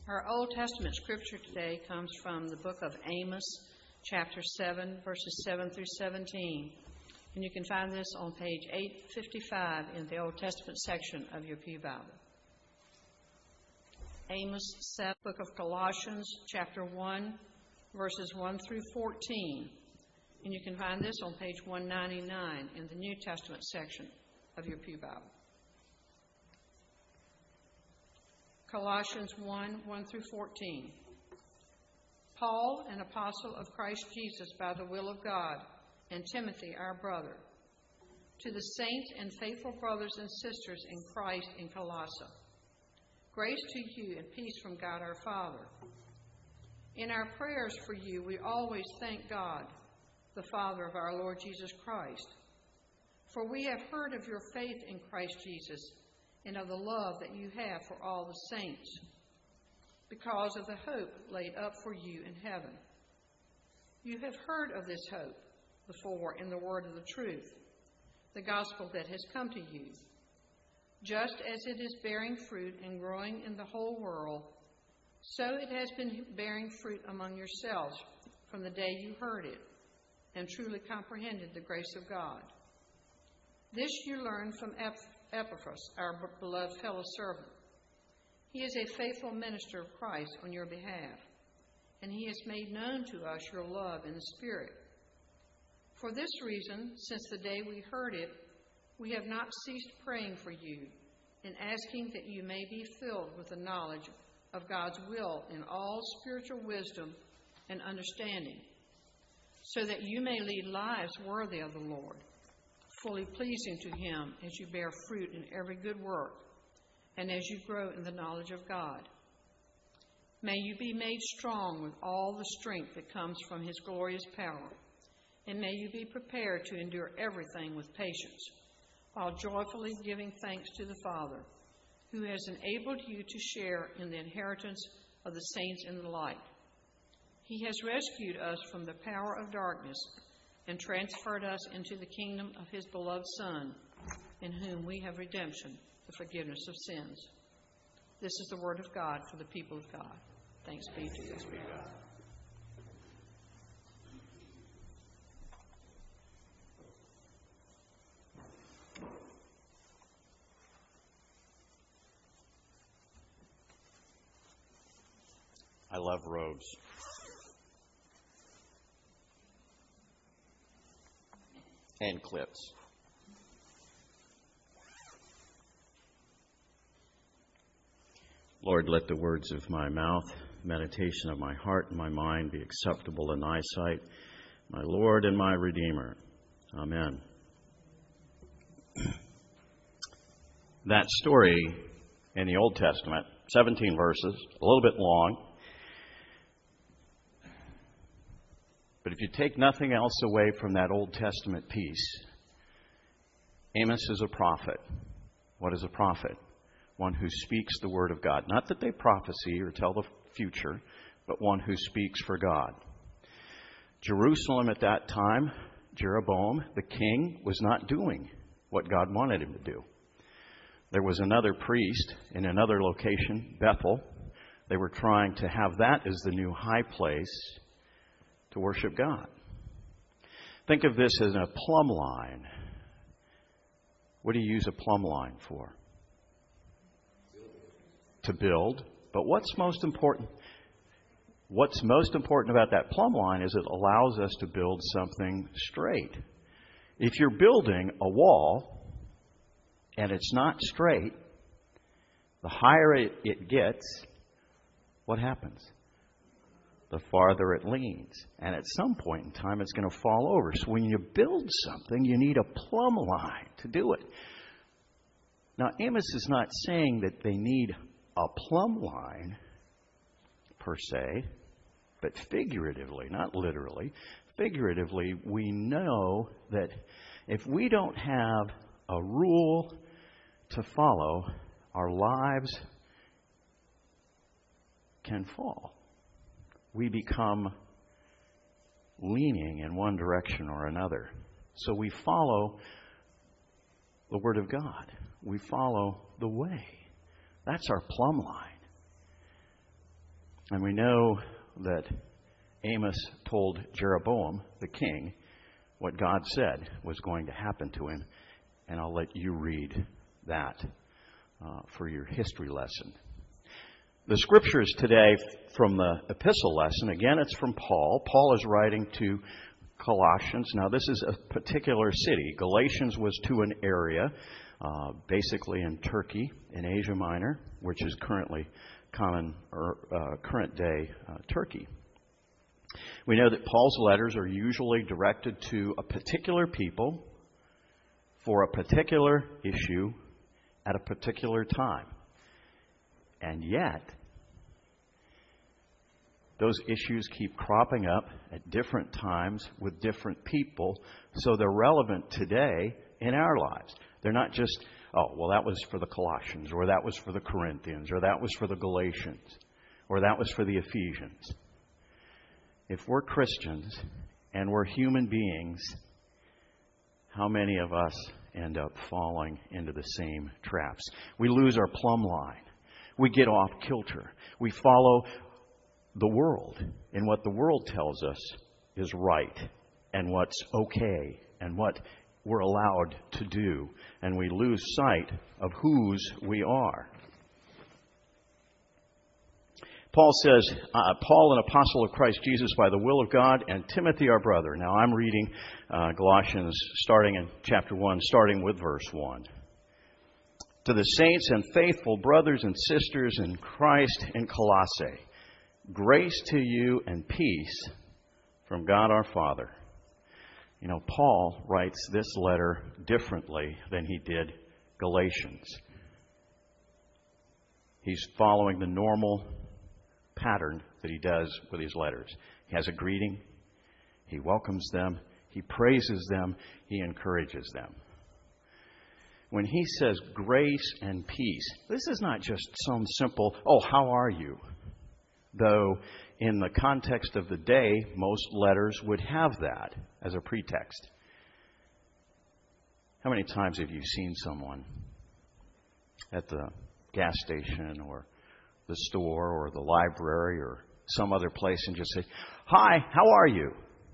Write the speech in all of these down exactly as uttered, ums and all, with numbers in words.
Our Old Testament scripture today comes from the book of Amos, chapter seven, verses seven through seventeen. And you can find this on page eight fifty-five in the Old Testament section of your Pew Bible. Amos seven, book of Colossians, chapter one, verses one through fourteen. And you can find this on page one ninety-nine in the New Testament section of your Pew Bible. Colossians one, one through fourteen. Paul, an apostle of Christ Jesus by the will of God, and Timothy, our brother, to the saints and faithful brothers and sisters in Christ in Colossae. Grace to you and peace from God our Father. In our prayers for you, we always thank God, the Father of our Lord Jesus Christ. For we have heard of your faith in Christ Jesus and of the love that you have for all the saints, because of the hope laid up for you in heaven. You have heard of this hope before in the word of the truth, the gospel that has come to you. Just as it is bearing fruit and growing in the whole world, so it has been bearing fruit among yourselves from the day you heard it and truly comprehended the grace of God. This you learned from Epaphras, our beloved fellow servant. He is a faithful minister of Christ on your behalf, and he has made known to us your love in the Spirit. For this reason, since the day we heard it, we have not ceased praying for you and asking that you may be filled with the knowledge of God's will in all spiritual wisdom and understanding, so that you may lead lives worthy of the Lord, fully pleasing to him as you bear fruit in every good work and as you grow in the knowledge of God. May you be made strong with all the strength that comes from his glorious power, and may you be prepared to endure everything with patience, while joyfully giving thanks to the Father, who has enabled you to share in the inheritance of the saints in the light. He has rescued us from the power of darkness and transferred us into the kingdom of his beloved Son, in whom we have redemption, the forgiveness of sins. This is the word of God for the people of God. Thanks be to God. I love robes. And clips. Lord, let the words of my mouth, meditation of my heart and my mind be acceptable in thy sight, my Lord and my Redeemer. Amen. That story in the Old Testament, seventeen verses, a little bit long. But if you take nothing else away from that Old Testament piece, Amos is a prophet. What is a prophet? One who speaks the word of God. Not that they prophesy or tell the future, but one who speaks for God. Jerusalem at that time, Jeroboam, the king, was not doing what God wanted him to do. There was another priest in another location, Bethel. They were trying to have that as the new high place to worship God. Think of this as a plumb line. What do you use a plumb line for? To build. But what's most important? What's most important about that plumb line is it allows us to build something straight. If you're building a wall and it's not straight, the higher it, it gets, what happens? The farther it leans. And at some point in time, it's going to fall over. So when you build something, you need a plumb line to do it. Now, Amos is not saying that they need a plumb line per se, but figuratively, not literally. Figuratively, we know that if we don't have a rule to follow, our lives can fall. We become leaning in one direction or another. So we follow the Word of God. We follow the way. That's our plumb line. And we know that Amos told Jeroboam, the king, what God said was going to happen to him. And I'll let you read that uh, for your history lesson. The scriptures today from the epistle lesson, again, it's from Paul. Paul is writing to Colossians. Now, this is a particular city. Galatians was to an area, uh, basically in Turkey, in Asia Minor, which is currently common or uh, current day uh, Turkey. We know that Paul's letters are usually directed to a particular people for a particular issue at a particular time. And yet, those issues keep cropping up at different times with different people, so they're relevant today in our lives. They're not just, oh, well, that was for the Colossians, or that was for the Corinthians, or that was for the Galatians, or that was for the Ephesians. If we're Christians and we're human beings, how many of us end up falling into the same traps? We lose our plumb line. We get off kilter. We follow the world and what the world tells us is right and what's okay and what we're allowed to do. And we lose sight of whose we are. Paul says, uh, Paul, an apostle of Christ Jesus by the will of God, and Timothy, our brother. Now, I'm reading uh, Galatians starting in chapter one, starting with verse one. To the saints and faithful brothers and sisters in Christ in Colossae, grace to you and peace from God our Father. You know, Paul writes this letter differently than he did Galatians. He's following the normal pattern that he does with his letters. He has a greeting. He welcomes them. He praises them. He encourages them. When he says grace and peace, this is not just some simple, oh, how are you? Though in the context of the day, most letters would have that as a pretext. How many times have you seen someone at the gas station or the store or the library or some other place and just say, hi, how are you?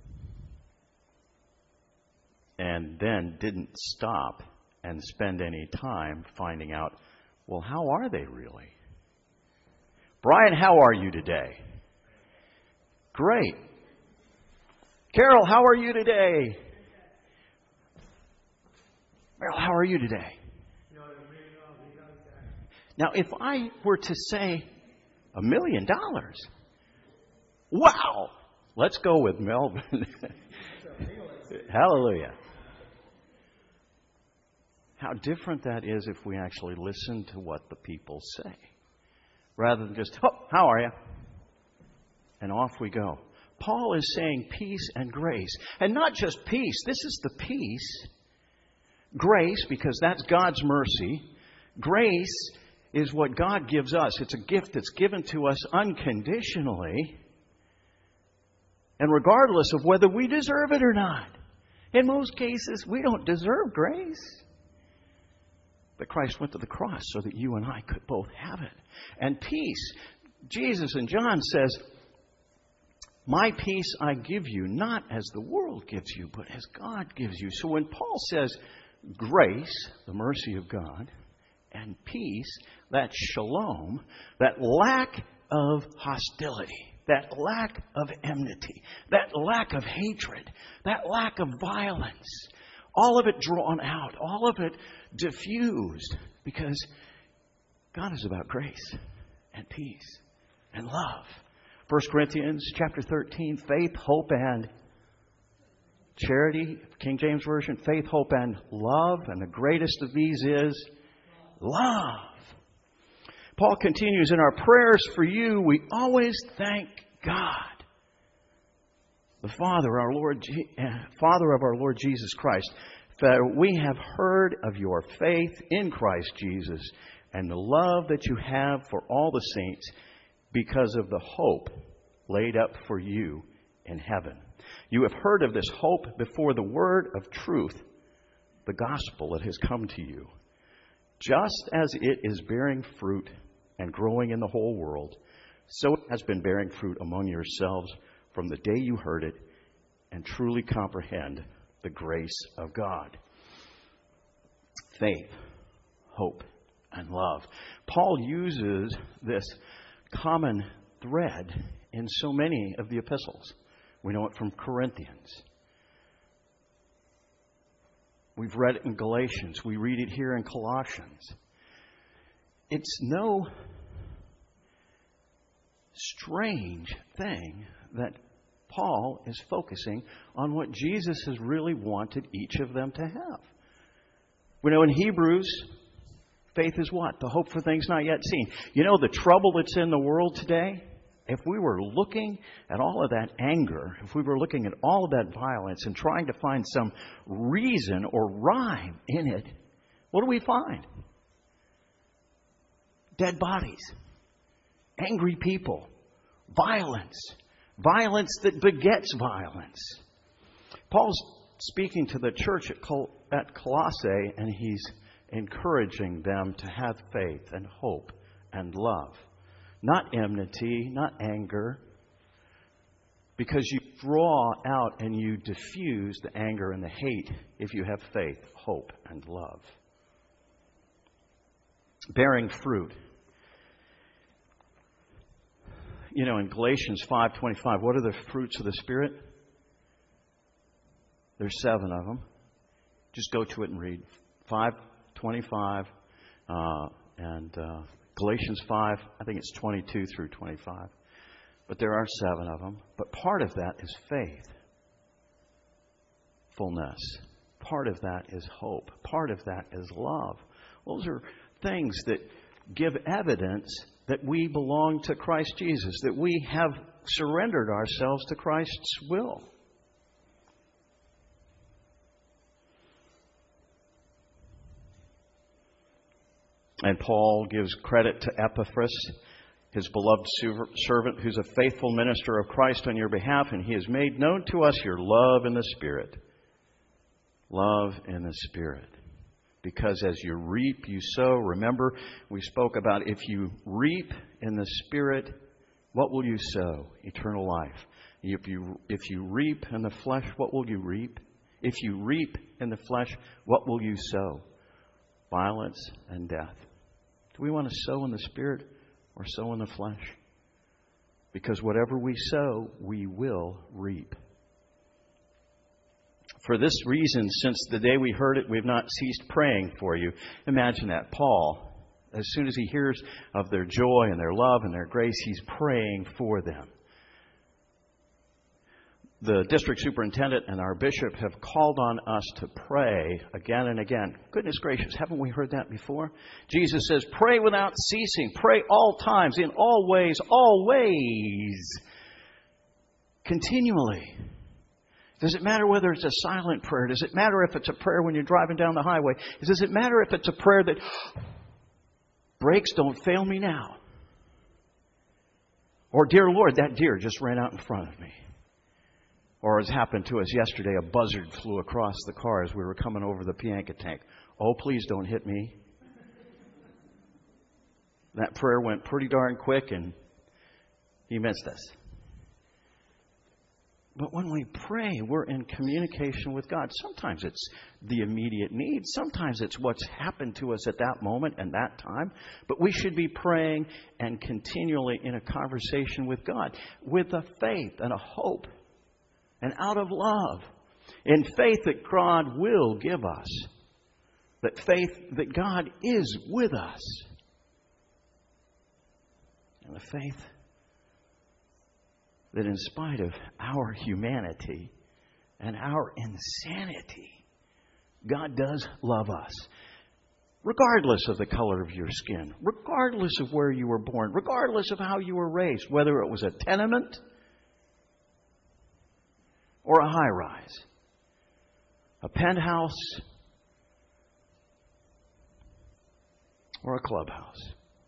And then didn't stop and spend any time finding out, well, how are they really? Brian, how are you today? Great. Carol, how are you today? Meryl, how are you today? Now, if I were to say a million dollars, wow, let's go with Melvin. Hallelujah. How different that is if we actually listen to what the people say, rather than just, oh, how are you? And off we go. Paul is saying peace and grace. And not just peace. This is the peace. Grace, because that's God's mercy. Grace is what God gives us. It's a gift that's given to us unconditionally. And regardless of whether we deserve it or not. In most cases, we don't deserve grace. But Christ went to the cross so that you and I could both have it. And peace. Jesus in John says, my peace I give you, not as the world gives you, but as God gives you. So when Paul says grace, the mercy of God, and peace, that shalom, that lack of hostility, that lack of enmity, that lack of hatred, that lack of violence, all of it drawn out, all of it diffused, because God is about grace and peace and love. First Corinthians chapter thirteen, faith, hope, and charity. King James Version, faith, hope, and love. And the greatest of these is love. Paul continues, in our prayers for you, we always thank God, the Father, our Lord, Father of our Lord Jesus Christ, for we have heard of your faith in Christ Jesus and the love that you have for all the saints because of the hope laid up for you in heaven. You have heard of this hope before the word of truth, the gospel that has come to you. Just as it is bearing fruit and growing in the whole world, so it has been bearing fruit among yourselves from the day you heard it and truly comprehend the grace of God. Faith, hope, and love. Paul uses this common thread in so many of the epistles. We know it from Corinthians. We've read it in Galatians. We read it here in Colossians. It's no strange thing that Paul is focusing on what Jesus has really wanted each of them to have. We know in Hebrews, faith is what? The hope for things not yet seen. You know the trouble that's in the world today? If we were looking at all of that anger, if we were looking at all of that violence and trying to find some reason or rhyme in it, what do we find? Dead bodies, angry people, violence, violence that begets violence. Paul's speaking to the church at, Col- at Colossae, and he's encouraging them to have faith and hope and love. Not enmity, not anger, because you draw out and you diffuse the anger and the hate if you have faith, hope, and love. Bearing fruit. You know, in Galatians five twenty-five, what are the fruits of the Spirit? There's seven of them. Just go to it and read. five twenty-five uh, and uh, Galatians five, I think it's twenty-two through twenty-five. But there are seven of them. But part of that is faith. Fullness. Part of that is hope. Part of that is love. Those are things that give evidence that we belong to Christ Jesus, that we have surrendered ourselves to Christ's will. And Paul gives credit to Epaphras, his beloved servant, who's a faithful minister of Christ on your behalf, and he has made known to us your love in the Spirit. Love in the Spirit. Because as you reap, you sow. Remember, we spoke about if you reap in the Spirit, what will you sow? Eternal life. If you, if you reap in the flesh, what will you reap? If you reap in the flesh, what will you sow? Violence and death. Do we want to sow in the Spirit or sow in the flesh? Because whatever we sow, we will reap. For this reason, since the day we heard it, we've not ceased praying for you. Imagine that. Paul, as soon as he hears of their joy and their love and their grace, he's praying for them. The district superintendent and our bishop have called on us to pray again and again. Goodness gracious, haven't we heard that before? Jesus says, pray without ceasing. Pray all times, in all ways, always. Continually. Does it matter whether it's a silent prayer? Does it matter if it's a prayer when you're driving down the highway? Does it matter if it's a prayer that, brakes don't fail me now? Or, dear Lord, that deer just ran out in front of me. Or as happened to us yesterday, a buzzard flew across the car as we were coming over the Pianca tank. Oh, please don't hit me. That prayer went pretty darn quick and he missed us. But when we pray, we're in communication with God. Sometimes it's the immediate need. Sometimes it's what's happened to us at that moment and that time. But we should be praying and continually in a conversation with God with a faith and a hope and out of love. In faith that God will give us. That faith that God is with us. And the faith that in spite of our humanity and our insanity, God does love us. Regardless of the color of your skin, regardless of where you were born, regardless of how you were raised, whether it was a tenement or a high-rise, a penthouse or a clubhouse.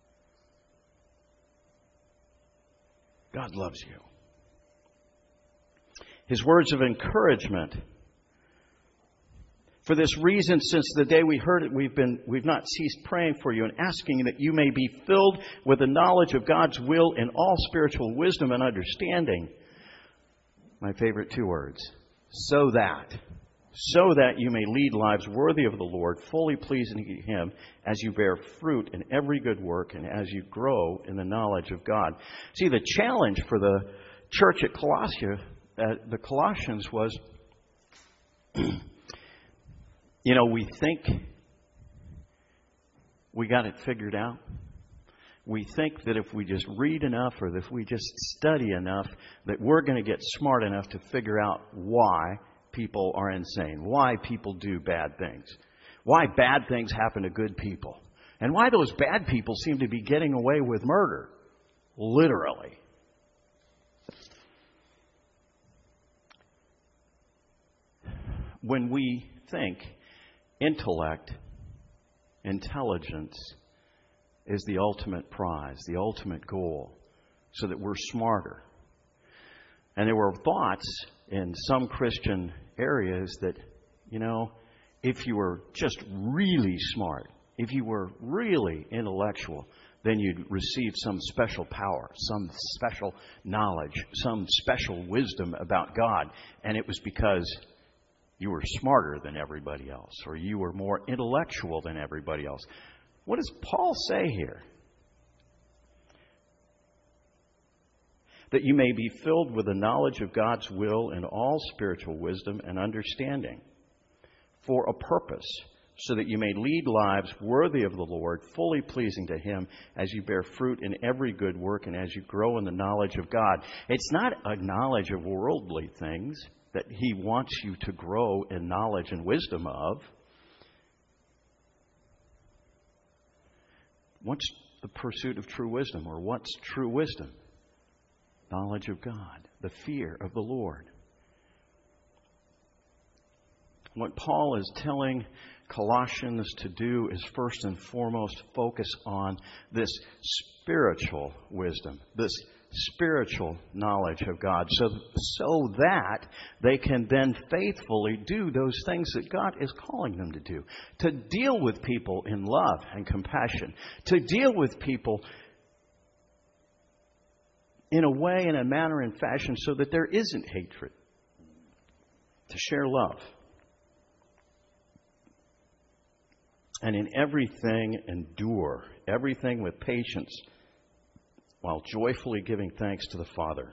God loves you. His words of encouragement For this reason, since the day we heard it, we've been we've not ceased praying for you and asking that you may be filled with the knowledge of God's will in all spiritual wisdom and understanding. My favorite two words. So that. So that you may lead lives worthy of the Lord, fully pleasing to Him, as you bear fruit in every good work and as you grow in the knowledge of God. See, the challenge for the church at Colossia, uh, the Colossians was, you know, we think we got it figured out. We think that if we just read enough or if we just study enough, that we're going to get smart enough to figure out why people are insane, why people do bad things, why bad things happen to good people, and why those bad people seem to be getting away with murder, literally. When we think intellect, intelligence is the ultimate prize, the ultimate goal, so that we're smarter. And there were thoughts in some Christian areas that, you know, if you were just really smart, if you were really intellectual, then you'd receive some special power, some special knowledge, some special wisdom about God. And it was because you were smarter than everybody else, or you were more intellectual than everybody else. What does Paul say here? That you may be filled with the knowledge of God's will in all spiritual wisdom and understanding, for a purpose, so that you may lead lives worthy of the Lord, fully pleasing to Him, as you bear fruit in every good work and as you grow in the knowledge of God. It's not a knowledge of worldly things that He wants you to grow in knowledge and wisdom of. What's the pursuit of true wisdom, or what's true wisdom? Knowledge of God, the fear of the Lord. What Paul is telling Colossians to do is first and foremost focus on this spiritual wisdom, this spiritual knowledge of God, so, so that they can then faithfully do those things that God is calling them to do. To deal with people in love and compassion. To deal with people in a way, in a manner and fashion, so that there isn't hatred. To share love. And in everything endure, everything with patience, while joyfully giving thanks to the Father.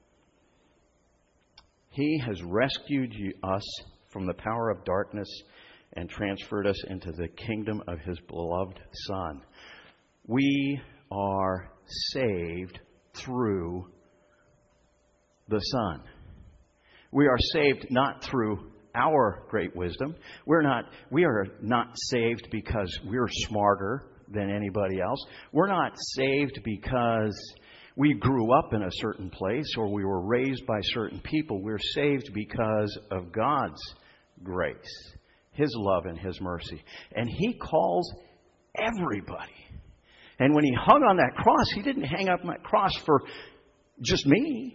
He has rescued you, us from the power of darkness and transferred us into the kingdom of His beloved Son. We are saved through the Son. We are saved not through our great wisdom. We're not, we are not saved because we're smarter than anybody else. We're not saved because we grew up in a certain place or we were raised by certain people. We're saved because of God's grace, His love and His mercy. And He calls everybody. And when He hung on that cross, He didn't hang up on that cross for just me.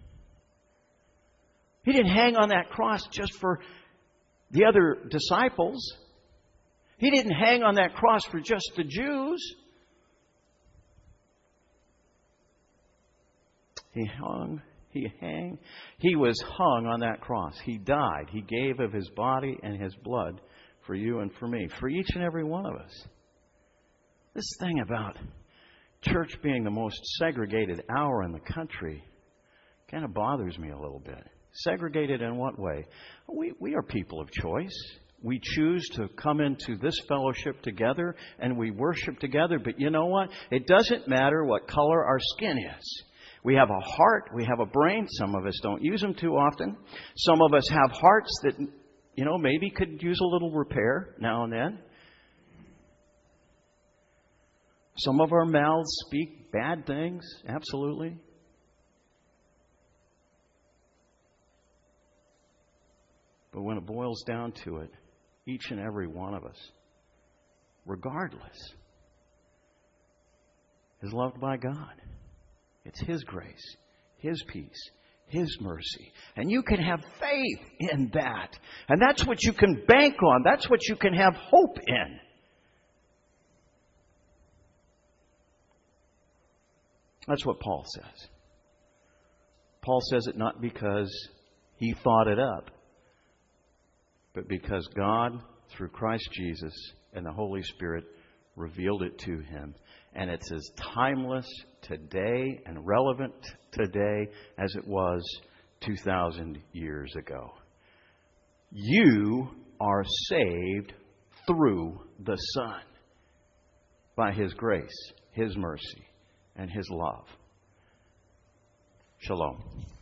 He didn't hang on that cross just for the other disciples. He didn't hang on that cross for just the Jews. He hung, he hang, he was hung on that cross. He died. He gave of His body and His blood for you and for me, for each and every one of us. This thing about church being the most segregated hour in the country kind of bothers me a little bit. Segregated in what way? We, we are people of choice. We choose to come into this fellowship together and we worship together. But you know what? It doesn't matter what color our skin is. We have a heart. We have a brain. Some of us don't use them too often. Some of us have hearts that, you know, maybe could use a little repair now and then. Some of our mouths speak bad things. Absolutely. But when it boils down to it, each and every one of us, regardless, is loved by God. It's His grace, His peace, His mercy. And you can have faith in that. And that's what you can bank on. That's what you can have hope in. That's what Paul says. Paul says it not because he thought it up, but because God, through Christ Jesus and the Holy Spirit, revealed it to him. And it's as timeless today and relevant today as it was two thousand years ago. You are saved through the Son by His grace, His mercy, and His love. Shalom.